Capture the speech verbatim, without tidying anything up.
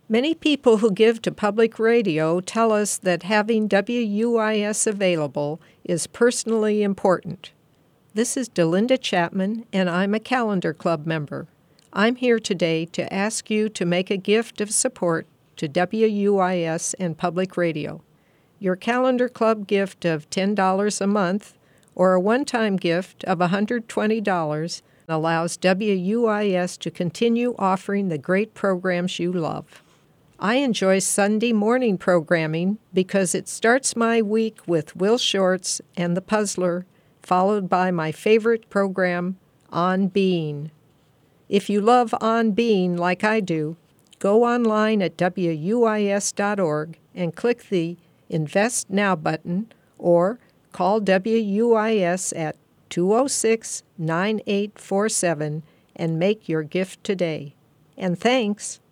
Many people who give to public radio tell us that having W U I S available is personally important. This is Delinda Chapman, and I'm a Calendar Club member. I'm here today to ask you to make a gift of support to W U I S and public radio. Your Calendar Club gift of ten dollars a month or a one-time gift of one hundred twenty dollars allows W U I S to continue offering the great programs you love. I enjoy Sunday morning programming because it starts my week with Will Shortz and The Puzzler, followed by my favorite program, On Being. If you love On Being like I do, go online at W U I S dot org and click the Invest Now button or call W U I S at two oh six, nine eight four seven and make your gift today. And thanks.